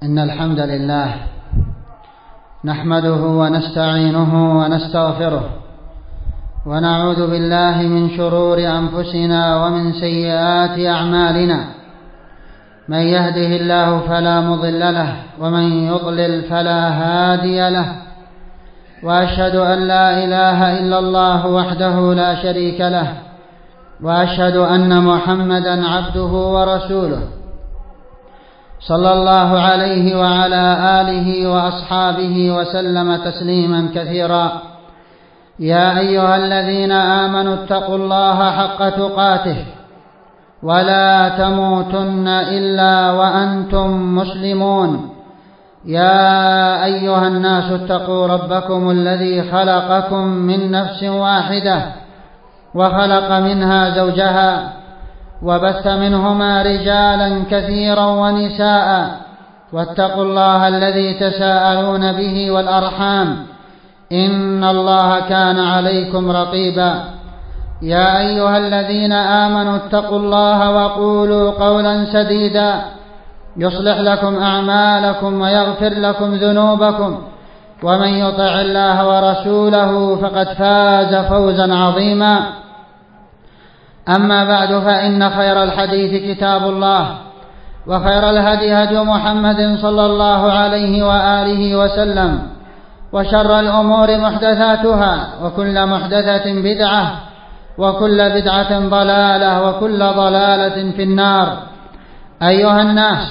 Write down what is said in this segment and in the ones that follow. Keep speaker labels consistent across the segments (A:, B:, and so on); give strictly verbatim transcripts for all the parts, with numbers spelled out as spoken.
A: إن الحمد لله نحمده ونستعينه ونستغفره ونعوذ بالله من شرور أنفسنا ومن سيئات أعمالنا. من يهده الله فلا مضل له ومن يضلل فلا هادي له، وأشهد أن لا إله إلا الله وحده لا شريك له، وأشهد أن محمدا عبده ورسوله صلى الله عليه وعلى آله وأصحابه وسلم تسليما كثيرا. يا أيها الذين آمنوا اتقوا الله حق تقاته ولا تموتن إلا وأنتم مسلمون. يا أيها الناس اتقوا ربكم الذي خلقكم من نفس واحدة وخلق منها زوجها وبث منهما رجالا كثيرا ونساء، واتقوا الله الذي تساءلون به والأرحام إن الله كان عليكم رقيبا. يا أيها الذين آمنوا اتقوا الله وقولوا قولا سديدا يصلح لكم أعمالكم ويغفر لكم ذنوبكم، ومن يطع الله ورسوله فقد فاز فوزا عظيما. أما بعد، فإن خير الحديث كتاب الله، وخير الهدي هدي محمد صلى الله عليه وآله وسلم، وشر الأمور محدثاتها، وكل محدثة بدعة، وكل بدعة ضلالة، وكل ضلالة في النار. أيها الناس،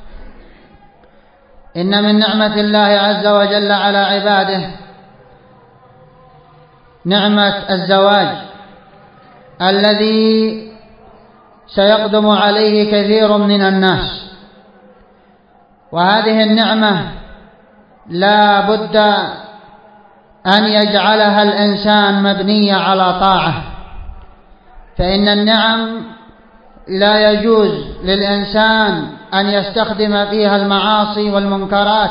A: إن من نعمة الله عز وجل على عباده نعمة الزواج الذي سيقدم عليه كثير من الناس، وهذه النعمة لا بد أن يجعلها الإنسان مبنية على طاعة، فإن النعم لا يجوز للإنسان أن يستخدم فيها المعاصي والمنكرات،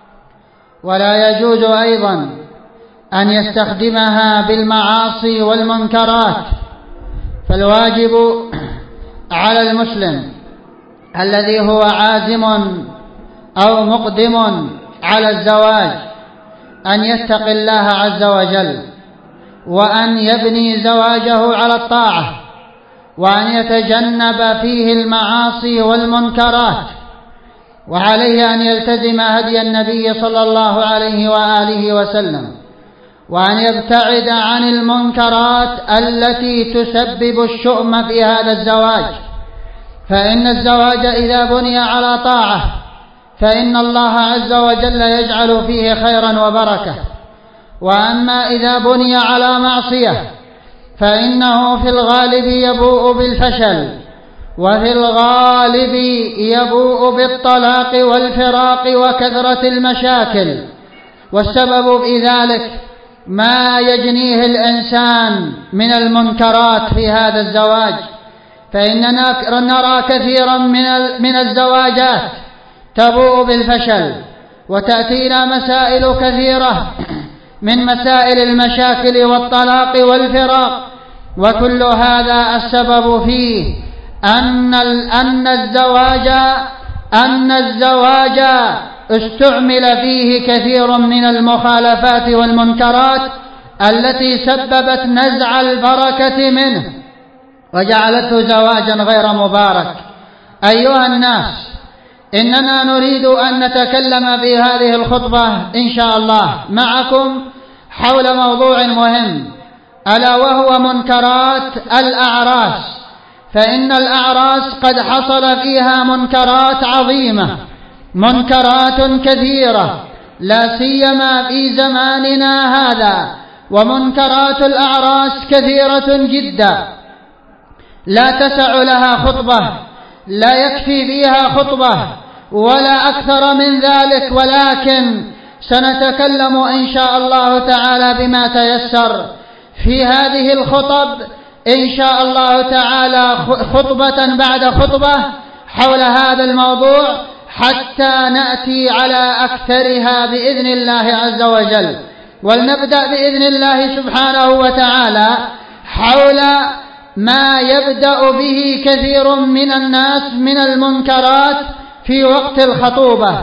A: ولا يجوز أيضا أن يستخدمها بالمعاصي والمنكرات. فالواجب على المسلم الذي هو عازم أو مقدم على الزواج أن يتقي الله عز وجل، وأن يبني زواجه على الطاعة، وأن يتجنب فيه المعاصي والمنكرات، وعليه أن يلتزم هدي النبي صلى الله عليه وآله وسلم، وأن يبتعد عن المنكرات التي تسبب الشؤم في هذا الزواج. فإن الزواج إذا بني على طاعة فإن الله عز وجل يجعل فيه خيرا وبركة، وأما إذا بني على معصية فإنه في الغالب يبوء بالفشل، وفي الغالب يبوء بالطلاق والفراق وكثرة المشاكل. والسبب في ذلك ما يجنيه الإنسان من المنكرات في هذا الزواج، فإننا نرى كثيرا من الزواجات تبوء بالفشل، وتأتينا مسائل كثيرة من مسائل المشاكل والطلاق والفراق، وكل هذا السبب فيه أن أن الزواج أن الزواج استعمل فيه كثير من المخالفات والمنكرات التي سببت نزع البركة منه وجعلته زواجا غير مبارك. أيها الناس، إننا نريد أن نتكلم في هذه الخطبة إن شاء الله معكم حول موضوع مهم، ألا وهو منكرات الأعراس. فإن الأعراس قد حصل فيها منكرات عظيمة، منكرات كثيرة، لا سيما في زماننا هذا. ومنكرات الأعراس كثيرة جدا لا تسع لها خطبة، لا يكفي فيها خطبة ولا أكثر من ذلك، ولكن سنتكلم إن شاء الله تعالى بما تيسر في هذه الخطب إن شاء الله تعالى، خطبة بعد خطبة حول هذا الموضوع، حتى نأتي على أكثرها بإذن الله عز وجل. ولنبدأ بإذن الله سبحانه وتعالى حول ما يبدأ به كثير من الناس من المنكرات في وقت الخطوبة.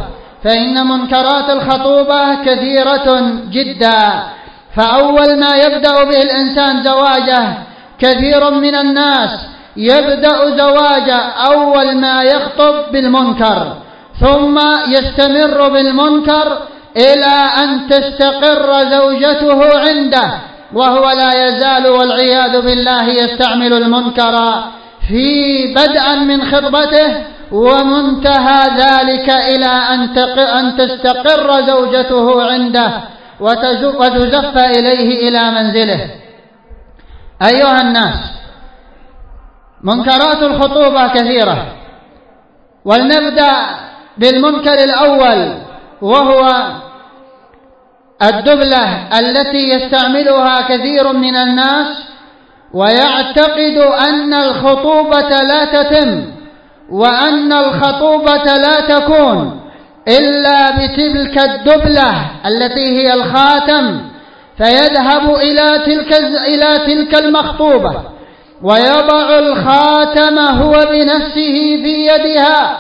A: فإن منكرات الخطوبة كثيرة جدا. فأول ما يبدأ به الإنسان زواجه، كثير من الناس يبدأ زواجه أول ما يخطب بالمنكر، ثم يستمر بالمنكر إلى أن تستقر زوجته عنده، وهو لا يزال والعياذ بالله يستعمل المنكر في بدءا من خطبته، ومنتهى ذلك إلى أن تستقر زوجته عنده وتزف إليه إلى منزله. أيها الناس، منكرات الخطوبة كثيرة، ولنبدأ بالمنكر الأول، وهو الدبلة التي يستعملها كثير من الناس، ويعتقد أن الخطوبة لا تتم وأن الخطوبة لا تكون إلا بتلك الدبلة التي هي الخاتم، فيذهب إلى تلك إلى تلك المخطوبة ويضع الخاتم هو بنفسه في يدها،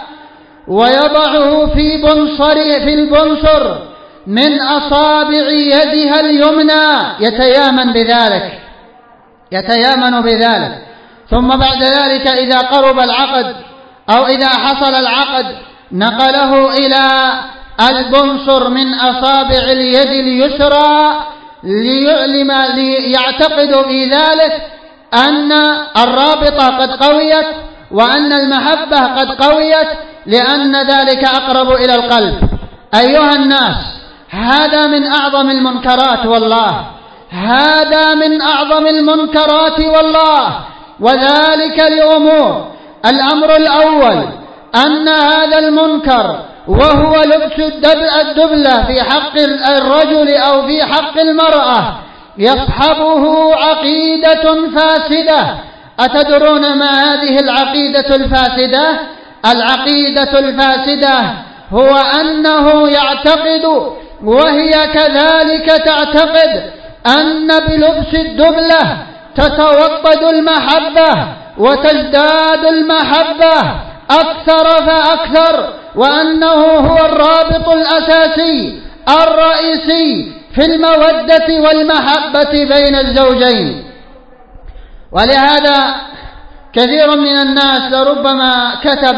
A: ويضعه في بنصر في البنصر من أصابع يدها اليمنى، يتيامن بذلك يتيامن بذلك ثم بعد ذلك إذا قرب العقد أو إذا حصل العقد نقله إلى البنصر من أصابع اليد اليسرى ليعلم ليعتقد في ذلك أن الرابطة قد قويت وأن المحبة قد قويت، لأن ذلك أقرب إلى القلب. أيها الناس، هذا من أعظم المنكرات والله، هذا من أعظم المنكرات والله، وذلك لأمور. الأمر الأول أن هذا المنكر وهو لبس الدبلة في حق الرجل أو في حق المرأة يصحبه عقيدة فاسدة. أتدرون ما هذه العقيدة الفاسدة؟ العقيدة الفاسدة هو أنه يعتقد، وهي كذلك تعتقد، أن بلبس الدبلة تتوطد المحبة وتزداد المحبة أكثر فأكثر، وأنه هو الرابط الأساسي الرئيسي في المودة والمحبة بين الزوجين. ولهذا كثير من الناس لربما كتب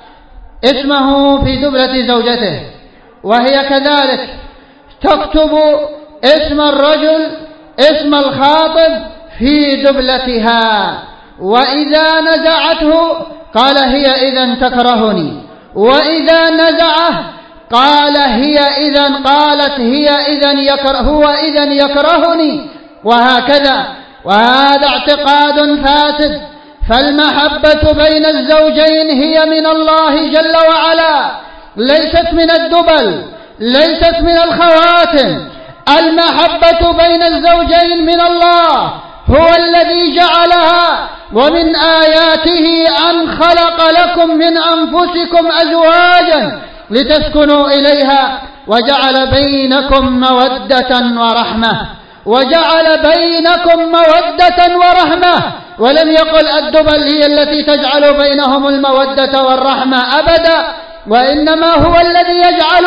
A: اسمه في دبلة زوجته، وهي كذلك تكتب اسم الرجل اسم الخاطب في دبلتها، وإذا نزعته قال هي إذن تكرهني، وإذا نزعه قال هي إذن قالت هي إذن يكره هو إذن يكرهني، وهكذا. وهذا اعتقاد فاسد. فالمحبة بين الزوجين هي من الله جل وعلا، ليست من الدبل، ليست من الخواتم. المحبة بين الزوجين من الله، هو الذي جعلها. ومن آياته أن خلق لكم من أنفسكم أزواجا لتسكنوا إليها وجعل بينكم مودة ورحمة وجعل بينكم مودة ورحمة ولم يقل الدبل هي التي تجعل بينهم المودة والرحمة أبدا، وإنما هو الذي يجعل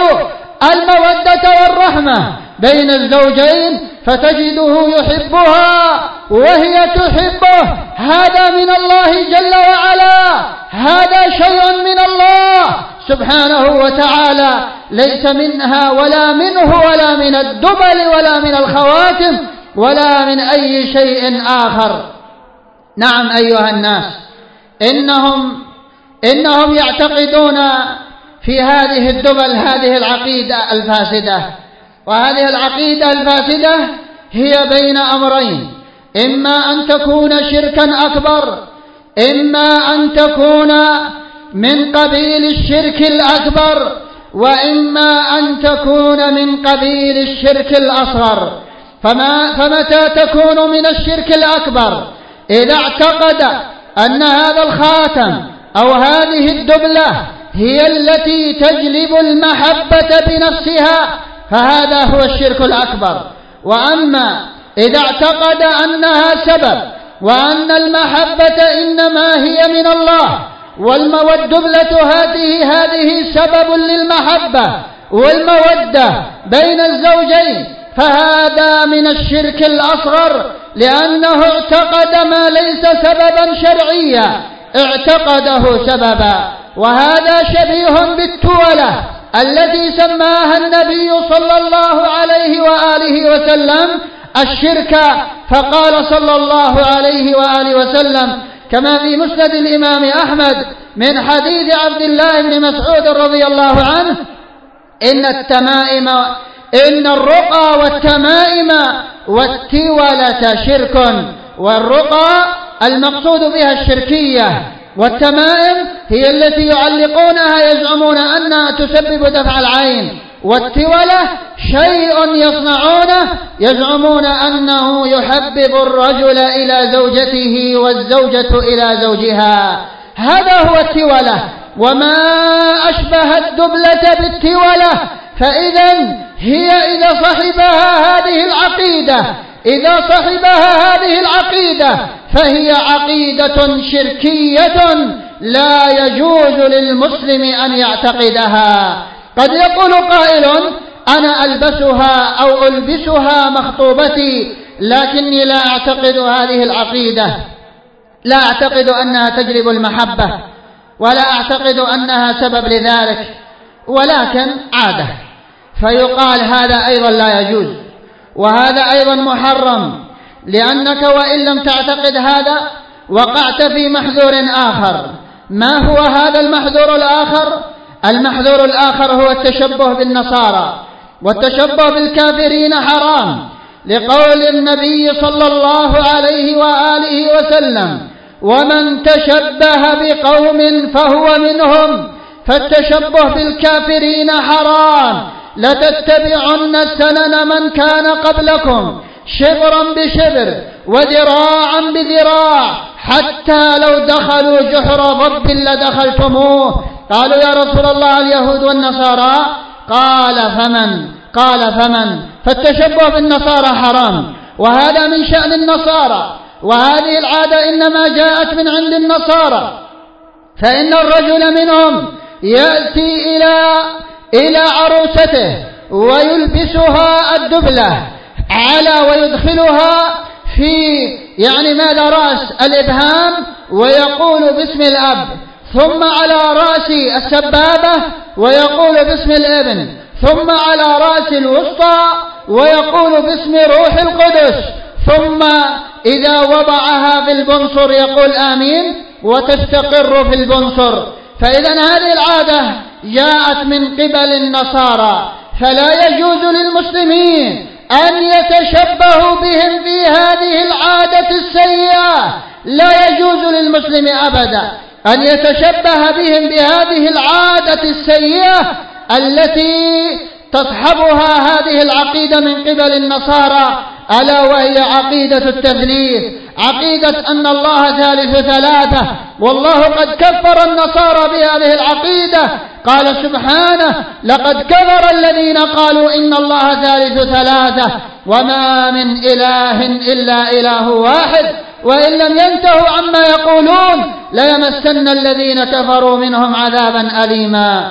A: المودة والرحمة بين الزوجين، فتجده يحبها وهي تحبه. هذا من الله جل وعلا، هذا شيء من الله سبحانه وتعالى، ليس منها ولا منه ولا من الدبل ولا من الخواتم ولا من أي شيء آخر. نعم أيها الناس، إنهم إنهم يعتقدون في هذه الدبل هذه العقيدة الفاسدة، وهذه العقيدة الفاسدة هي بين أمرين: إما أن تكون شركا أكبر، إما أن تكون من قبيل الشرك الأكبر، وإما أن تكون من قبيل الشرك الأصغر. فما فمتى تكون من الشرك الأكبر؟ إذا اعتقد أن هذا الخاتم أو هذه الدبلة هي التي تجلب المحبة بنفسها، فهذا هو الشرك الأكبر. وأما إذا اعتقد أنها سبب وأن المحبة إنما هي من الله، والدبلة هذه هذه سبب للمحبة، والمودة بين الزوجين، فهذا من الشرك الأصغر، لأنه اعتقد ما ليس سببا شرعيا، اعتقده سببا. وهذا شبيه بالتولة التي سماها النبي صلى الله عليه وآله وسلم الشرك، فقال صلى الله عليه وآله وسلم كما في مسند الإمام أحمد من حديث عبد الله بن مسعود رضي الله عنه: إن التمائم إن الرقى والتمائم والتولة شرك. والرقى المقصود بها الشركية، والتمائم هي التي يعلقونها يزعمون أنها تسبب دفع العين، والتولة شيء يصنعونه يزعمون أنه يحبب الرجل إلى زوجته والزوجة إلى زوجها. هذا هو التولة. وما أشبه الدبلة بالتولة، فإذا هي إذا صحبها هذه العقيدة إذا صحبها هذه العقيدة فهي عقيدة شركية لا يجوز للمسلم أن يعتقدها. قد يقول قائل: أنا ألبسها أو ألبسها مخطوبتي، لكني لا أعتقد هذه العقيدة، لا أعتقد أنها تجلب المحبة، ولا أعتقد أنها سبب لذلك، ولكن عادة. فيقال هذا أيضا لا يجوز، وهذا أيضا محرم، لأنك وإن لم تعتقد هذا وقعت في محذور آخر. ما هو هذا المحذور الآخر؟ المحذور الآخر هو التشبه بالنصارى، والتشبه بالكافرين حرام، لقول النبي صلى الله عليه وآله وسلم: ومن تشبه بقوم فهو منهم. فالتشبه بالكافرين حرام. لتتبعن سنن من كان قبلكم شبرا بشبر وذراعا بذراع حتى لو دخلوا جحر ضب لدخلتموه. قالوا: يا رسول الله اليهود والنصارى؟ قال فمن قال فمن فالتشبه بالنصارى حرام، وهذا من شأن النصارى، وهذه العادة إنما جاءت من عند النصارى. فإن الرجل منهم يأتي إلى إلى عروسته ويلبسها الدبلة على ويدخلها في يعني ماذا رأس الإبهام، ويقول باسم الأب، ثم على رأس السبابة ويقول باسم الابن، ثم على رأس الوسطى ويقول باسم روح القدس، ثم إذا وضعها في البنصر يقول آمين وتستقر في البنصر. فإذا هذه العادة جاءت من قبل النصارى، فلا يجوز للمسلمين أن يتشبهوا بهم في هذه العادة السيئة. لا يجوز للمسلم أبدا أن يتشبه بهم بهذه العادة السيئة التي تصحبها هذه العقيدة من قبل النصارى، ألا وهي عقيدة التثليث، عقيدة أن الله ثالث ثلاثة. والله قد كفر النصارى بهذه العقيدة، قال سبحانه: لقد كفر الذين قالوا إن الله ثالث ثلاثة وما من إله إلا إله واحد وإن لم ينتهوا عما يقولون ليمسن الذين كفروا منهم عذابا أليما.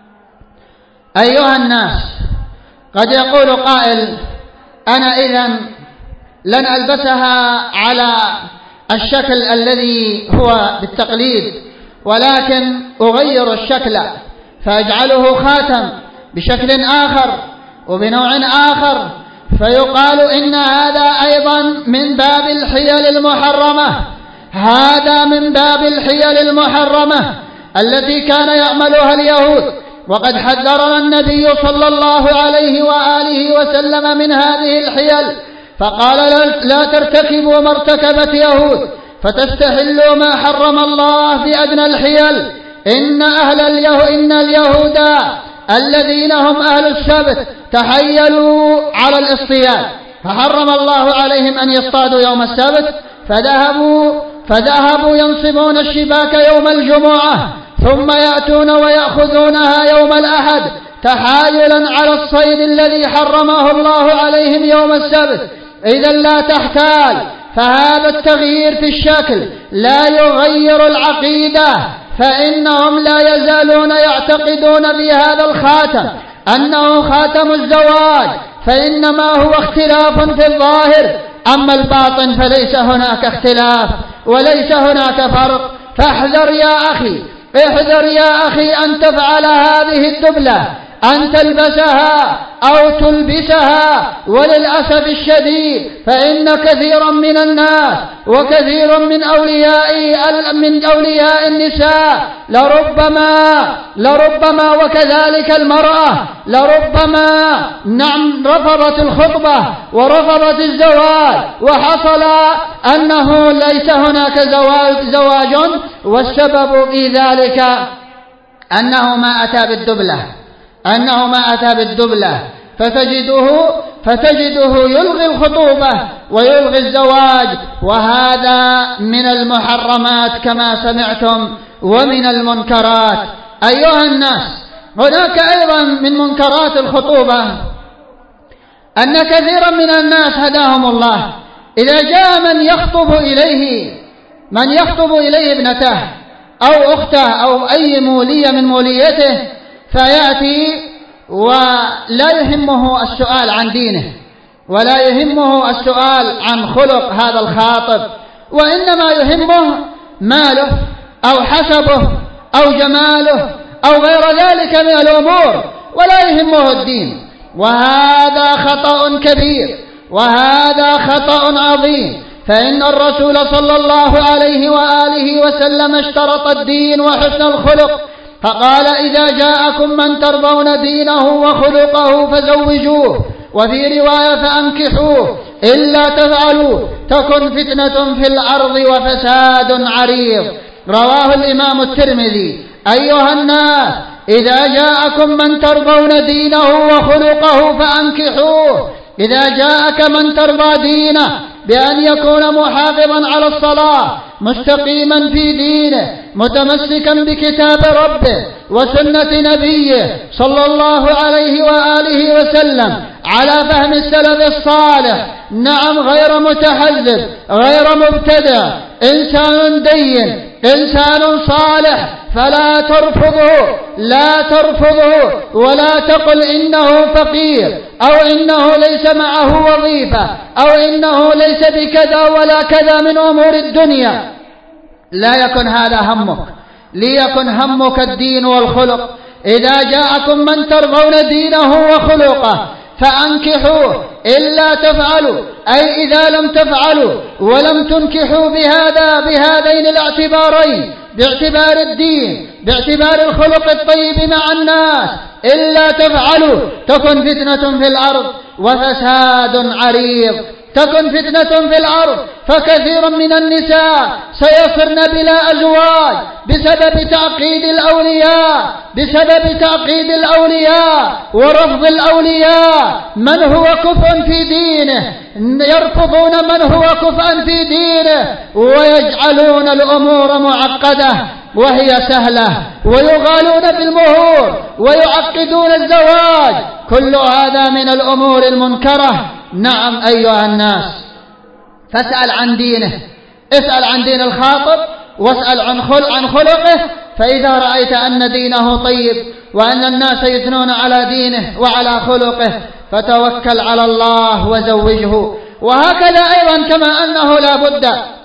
A: أيها الناس، قد يقول قائل: أنا إذن لن ألبسها على الشكل الذي هو بالتقليد، ولكن أغير الشكل فأجعله خاتم بشكل آخر وبنوع آخر. فيقال إن هذا أيضا من باب الحيل المحرمة، هذا من باب الحيل المحرمة التي كان يعملها اليهود. وقد حذرنا النبي صلى الله عليه وآله وسلم من هذه الحيل، فقال: لا ترتكبوا ما ارتكبت يهود فتستحلوا ما حرم الله في أدنى الحيل. إن أهل اليهود إن اليهود الذين هم أهل السبت تحيلوا على الاصطياد، فحرم الله عليهم أن يصطادوا يوم السبت، فذهبوا فذهبوا ينصبون الشباك يوم الجمعة، ثم يأتون ويأخذونها يوم الأحد تحايلا على الصيد الذي حرمه الله عليهم يوم السبت. إذا لا تحتال، فهذا التغيير في الشكل لا يغير العقيدة، فإنهم لا يزالون يعتقدون بهذا الخاتم أنه خاتم الزواج فإنما هو اختلاف في الظاهر، أما الباطن فليس هناك اختلاف وليس هناك فرق. فاحذر يا أخي، احذر يا أخي أن تفعل هذه الدبلة، أن تلبسها أو تلبسها. وللأسف الشديد فإن كثيرا من الناس وكثير من أولياء من أولياء النساء لربما لربما وكذلك المرأة لربما نعم رفضت الخطبة ورفضت الزواج، وحصل أنه ليس هناك زواج, زواج والسبب في ذلك أنه ما أتى بالدبلة أنه ما أتى بالدبلة فتجده فتجده يلغي الخطوبة ويلغي الزواج، وهذا من المحرمات كما سمعتم ومن المنكرات. أيها الناس، هناك أيضا من منكرات الخطوبة أن كثيرا من الناس هداهم الله إذا جاء من يخطب إليه من يخطب إليه ابنته أو أخته أو أي مولية من موليته، فيأتي ولا يهمه السؤال عن دينه ولا يهمه السؤال عن خلق هذا الخاطب، وإنما يهمه ماله أو حسبه أو جماله أو غير ذلك من الأمور، ولا يهمه الدين. وهذا خطأ كبير وهذا خطأ عظيم، فإن الرسول صلى الله عليه وآله وسلم اشترط الدين وحسن الخلق، فقال: إذا جاءكم من ترضون دينه وخلقه فزوجوه، وفي رواية فأنكحوه، إلا تفعلوا تكن فتنة في الأرض وفساد عريض. رواه الإمام الترمذي. أيها الناس، إذا جاءكم من ترضون دينه وخلقه فأنكحوه. إذا جاءك من ترضى دينه بأن يكون محافظا على الصلاة، مستقيما في دينه، متمسكا بكتاب ربه وسنة نبيه صلى الله عليه وآله وسلم على فهم السلف الصالح، نعم، غير متحزب غير مبتدع، إنسان دين إنسان صالح، فلا ترفضه لا ترفضه ولا تقل إنه فقير أو إنه ليس معه وظيفة أو إنه ليس بكذا ولا كذا من أمور الدنيا. لا يكن هذا همك، ليكن همك الدين والخلق. إذا جاءكم من ترضون دينه وخلقه فأنكحوه، إلا تفعلوا أي إذا لم تفعلوا ولم تنكحوا بهذا بهذين الاعتبارين، باعتبار الدين باعتبار الخلق الطيب مع الناس، إلا تفعلوا تكن فتنة في الأرض وفساد عريض. تكن فتنة في الأرض، فكثير من النساء سيصرن بلا أزواج بسبب تعقيد الأولياء بسبب تعقيد الأولياء ورفض الأولياء من هو كفء في دينه. يرفضون من هو كفء في دينه ويجعلون الأمور معقدة وهي سهلة، ويغالون بالمهور ويعقدون الزواج. كل هذا من الأمور المنكرة. نعم أيها الناس، فاسأل عن دينه، اسأل عن دين الخاطب واسأل عن خلق عن خلقه، فإذا رأيت أن دينه طيب وأن الناس يثنون على دينه وعلى خلقه فتوكل على الله وزوجه. وهكذا أيضا كما أنه لا بد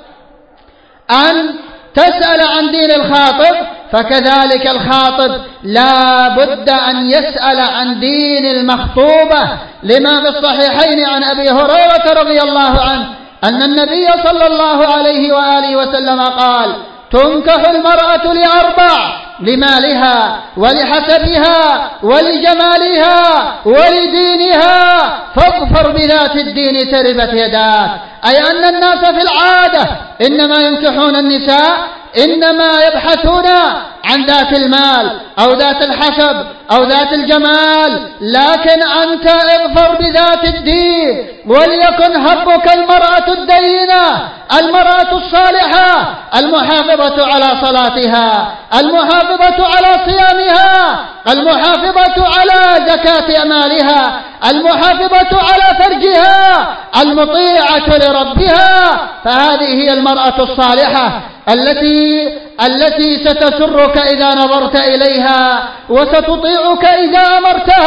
A: أن تسأل عن دين الخاطب، فكذلك الخاطب لا بد أن يسأل عن دين المخطوبة، لما في الصحيحين عن أبي هريرة رضي الله عنه أن النبي صلى الله عليه وآله وسلم قال: تنكح المرأة لأربع: لمالها ولحسبها ولجمالها ولدينها، فاظفر بذات الدين تربت يداك. أي أن الناس في العادة إنما ينكحون النساء إنما يبحثون عن ذات المال أو ذات الحسب أو ذات الجمال، لكن أنت اظفر بذات الدين، وليكن هبك المرأة الدينة، المرأة الصالحة، المحافظة على صلاتها، المحافظة على صيامها، المحافظة على زكاة أمالها، المحافظة على فرجها، المطيعة لربها. فهذه هي المرأة الصالحة التي التي ستسرك إذا نظرت إليها وستطيعك إذا أمرتها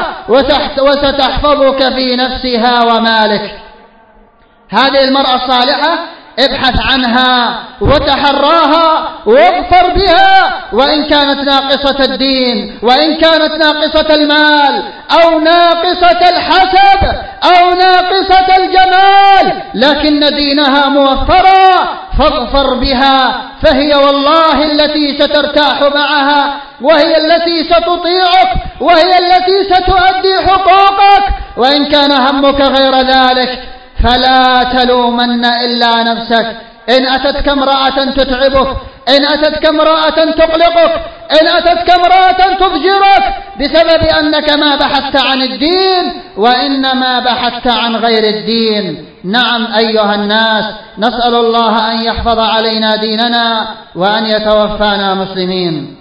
A: وستحفظك في نفسها ومالك. هذه المرأة الصالحة ابحث عنها وتحراها واظفر بها، وإن كانت ناقصة الدين، وإن كانت ناقصة المال، أو ناقصة الحسب، أو ناقصة الجمال، لكن دينها موفرا، فاظفر بها، فهي والله التي سترتاح معها، وهي التي ستطيعك، وهي التي ستؤدي حقوقك. وإن كان همك غير ذلك فلا تلومن إلا نفسك. إن أتتك امرأة تتعبك، إن أتتك امرأة تقلقك، إن أتتك امرأة تضجرك بسبب أنك ما بحثت عن الدين، وإنما بحثت عن غير الدين. نعم أيها الناس، نسأل الله أن يحفظ علينا ديننا وأن يتوفانا مسلمين.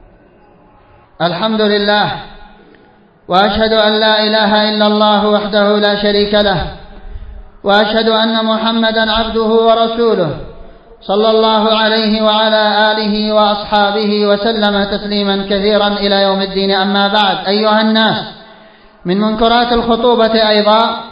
A: الحمد لله، وأشهد أن لا إله إلا الله وحده لا شريك له، وأشهد أن محمدا عبده ورسوله، صلى الله عليه وعلى آله وأصحابه وسلم تسليما كثيرا إلى يوم الدين. أما بعد، أيها الناس، من منكرات الخطوبة أيضا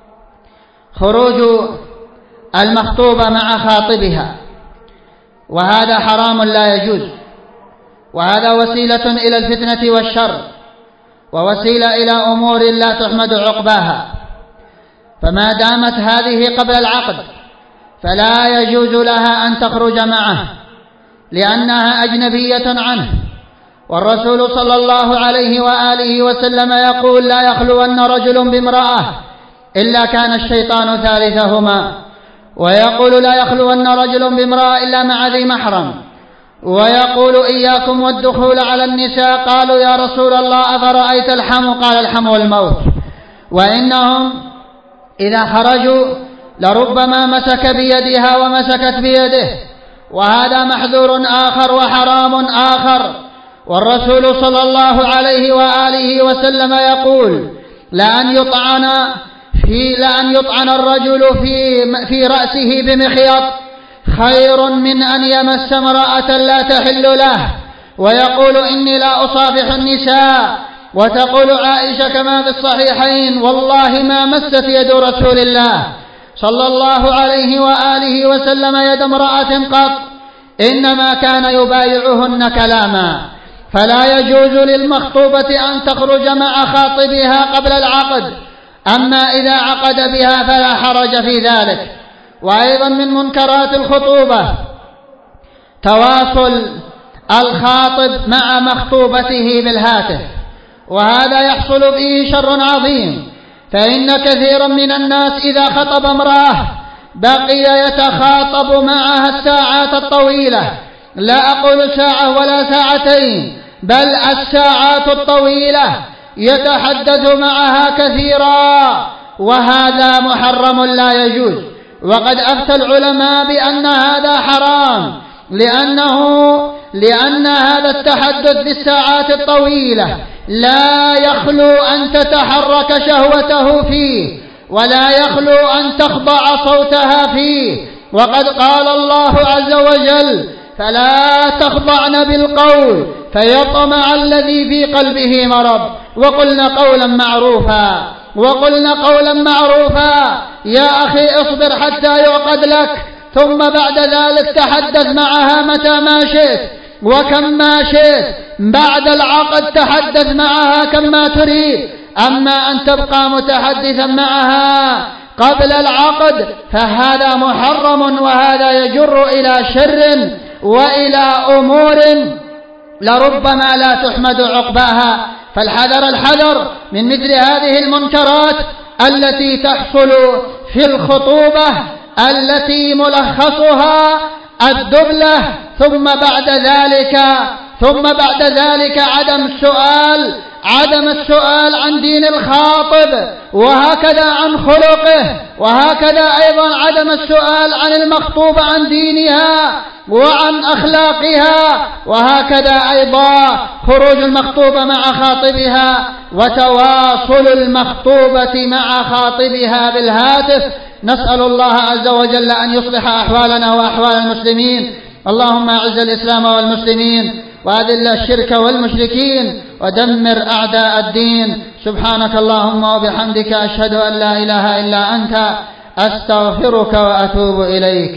A: خروج المخطوبة مع خاطبها، وهذا حرام لا يجوز، وهذا وسيلة إلى الفتنة والشر، ووسيلة إلى أمور لا تحمد عقباها. فما دامت هذه قبل العقد فلا يجوز لها أن تخرج معه، لأنها أجنبية عنه. والرسول صلى الله عليه وآله وسلم يقول: لا يخلون رجل بامرأة إلا كان الشيطان ثالثهما. ويقول: لا يخلون رجل بامرأة إلا مع ذي محرم. ويقول: إياكم والدخول على النساء. قالوا: يا رسول الله أفرأيت الحم؟ قال: الحم والموت. وإنهم إذا خرجوا لربما مسك بيدها ومسكت بيده، وهذا محذور آخر وحرام آخر. والرسول صلى الله عليه وآله وسلم يقول: لأن يطعن في لأن يطعن الرجل في في رأسه بمخيط خير من أن يمس امرأة لا تحل له. ويقول: إني لا أصافح النساء. وتقول عائشة كما في الصحيحين: والله ما مست يد رسول الله صلى الله عليه وآله وسلم يد امرأة قط، إنما كان يبايعهن كلاما. فلا يجوز للمخطوبة أن تخرج مع خاطبها قبل العقد، أما إذا عقد بها فلا حرج في ذلك. وأيضا من منكرات الخطوبة تواصل الخاطب مع مخطوبته بالهاتف، وهذا يحصل به شر عظيم. فإن كثيرا من الناس إذا خطب امرأة بقي يتخاطب معها الساعات الطويلة، لا أقول ساعة ولا ساعتين، بل الساعات الطويلة، يتحدث معها كثيرا، وهذا محرم لا يجوز. وقد أفتى العلماء بأن هذا حرام، لأنه لأن هذا التحدث بالساعات الطويلة لا يخلو أن تتحرك شهوته فيه، ولا يخلو أن تخضع صوتها فيه. وقد قال الله عز وجل: فلا تخضعن بالقول فيطمع الذي في قلبه مرض وقلن قولا معروفا وقلن قولا معروفا. يا أخي اصبر حتى يعقد لك، ثم بعد ذلك تحدث معها متى ما شئت وكم ما شئت. بعد العقد تحدث معها كما تريد، أما أن تبقى متحدثا معها قبل العقد فهذا محرم، وهذا يجر إلى شر وإلى أمور لربما لا تحمد عقباها. فالحذر الحذر من مثل هذه المنكرات التي تحصل في الخطوبة، التي ملخصها الدبلة، ثم بعد ذلك ثم بعد ذلك عدم السؤال عدم السؤال عن دين الخاطب، وهكذا عن خلقه، وهكذا أيضا عدم السؤال عن المخطوبة عن دينها وعن أخلاقها، وهكذا أيضا خروج المخطوبة مع خاطبها وتواصل المخطوبة مع خاطبها بالهاتف. نسأل الله عز وجل أن يصلح أحوالنا وأحوال المسلمين. اللهم أعز الإسلام والمسلمين، وأذل الشرك والمشركين ودمر أعداء الدين. سبحانك اللهم وبحمدك أشهد أن لا إله إلا أنت أستغفرك وأتوب إليك.